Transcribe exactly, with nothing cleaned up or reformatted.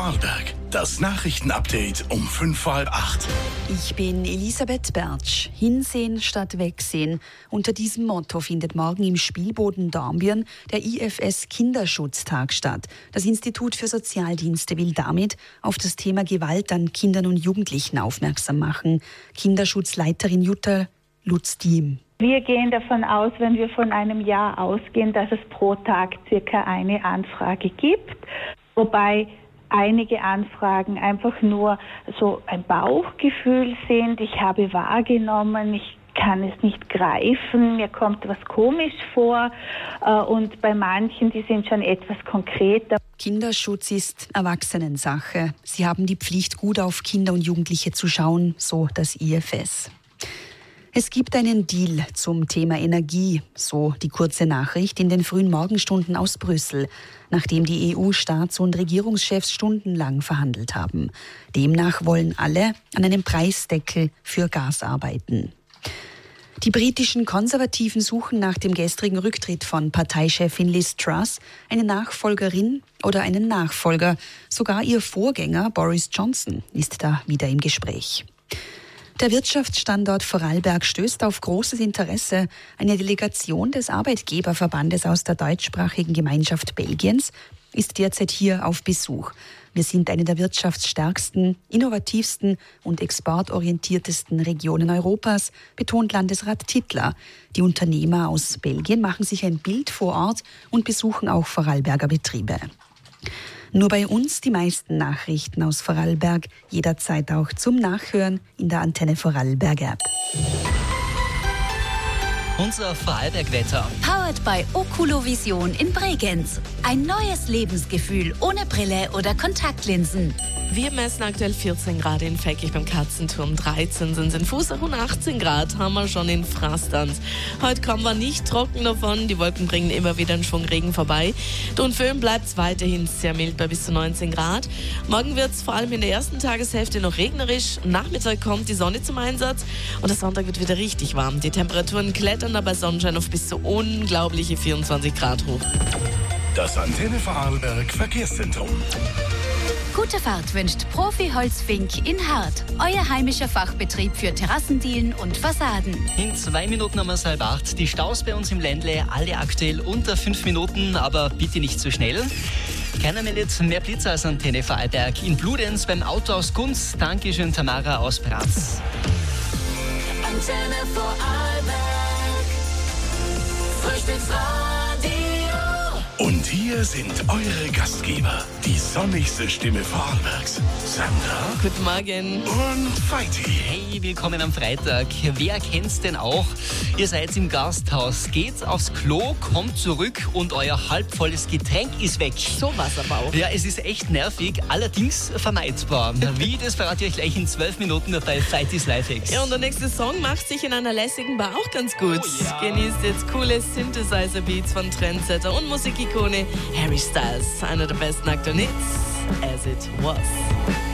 Vorarlberg. Das Nachrichtenupdate um fünf vor halb acht. Ich bin Elisabeth Bertsch. Hinsehen statt wegsehen. Unter diesem Motto findet morgen im Spielboden Dornbirn der I F S Kinderschutztag statt. Das Institut für Sozialdienste will damit auf das Thema Gewalt an Kindern und Jugendlichen aufmerksam machen. Kinderschutzleiterin Jutta Lutz-Diem. Wir gehen davon aus, wenn wir von einem Jahr ausgehen, dass es pro Tag circa eine Anfrage gibt, wobei einige Anfragen einfach nur so ein Bauchgefühl sind. Ich habe wahrgenommen, ich kann es nicht greifen, mir kommt was komisch vor, und bei manchen, die sind schon etwas konkreter. Kinderschutz ist Erwachsenensache. Sie haben die Pflicht, gut auf Kinder und Jugendliche zu schauen, so das I F S. Es gibt einen Deal zum Thema Energie, so die kurze Nachricht in den frühen Morgenstunden aus Brüssel, nachdem die E U-Staats- und Regierungschefs stundenlang verhandelt haben. Demnach wollen alle an einem Preisdeckel für Gas arbeiten. Die britischen Konservativen suchen nach dem gestrigen Rücktritt von Parteichefin Liz Truss eine Nachfolgerin oder einen Nachfolger. Sogar ihr Vorgänger Boris Johnson ist da wieder im Gespräch. Der Wirtschaftsstandort Vorarlberg stößt auf großes Interesse. Eine Delegation des Arbeitgeberverbandes aus der deutschsprachigen Gemeinschaft Belgiens ist derzeit hier auf Besuch. Wir sind eine der wirtschaftsstärksten, innovativsten und exportorientiertesten Regionen Europas, betont Landesrat Tittler. Die Unternehmer aus Belgien machen sich ein Bild vor Ort und besuchen auch Vorarlberger Betriebe. Nur bei uns die meisten Nachrichten aus Vorarlberg, jederzeit auch zum Nachhören in der Antenne Vorarlberg App. Unser Vorarlberg-Wetter. Powered by Oculovision in Bregenz. Ein neues Lebensgefühl ohne Brille oder Kontaktlinsen. Wir messen aktuell vierzehn Grad in Feckich beim Katzenturm, dreizehn sind es in Fußach und achtzehn Grad haben wir schon in Frastanz. Heute kommen wir nicht trocken davon, die Wolken bringen immer wieder einen Schwung Regen vorbei. Und Föhn bleibt es weiterhin sehr mild bei bis zu neunzehn Grad. Morgen wird es vor allem in der ersten Tageshälfte noch regnerisch. Nachmittag kommt die Sonne zum Einsatz und der Sonntag wird wieder richtig warm. Die Temperaturen klettern dabei Sonnenschein auf bis zu unglaubliche vierundzwanzig Grad hoch. Das Antenne Vorarlberg Verkehrszentrum. Gute Fahrt wünscht Profi Holzfink in Hart. Euer heimischer Fachbetrieb für Terrassendielen und Fassaden. In zwei Minuten haben wir es halb acht. Die Staus bei uns im Ländle, alle aktuell unter fünf Minuten, aber bitte nicht zu schnell. Keiner meldet mehr Blitzer als Antenne Vorarlberg. In Bludenz beim Auto aus Gunz. Dankeschön, Tamara aus Graz. Antenne Vorarlberg. Frühstücksradio. Und hier sind eure Gastgeber, die sonnigste Stimme Vorarlbergs, Sandra. Guten Morgen. Und Feiti. Hey, willkommen am Freitag. Wer kennt's denn auch? Ihr seid im Gasthaus, geht aufs Klo, kommt zurück und euer halbvolles Getränk ist weg. So was aber auch. Ja, es ist echt nervig, allerdings vermeidbar. Wie, das verrate ich euch gleich in zwölf Minuten bei Feitis Lifehacks. Ja, und der nächste Song macht sich in einer lässigen Bar auch ganz gut. Oh, ja. Genießt jetzt coole Synthesizer-Beats von Trendsetter und Musikikone Harry Styles. Einer der besten aktuellen Hits, As It Was.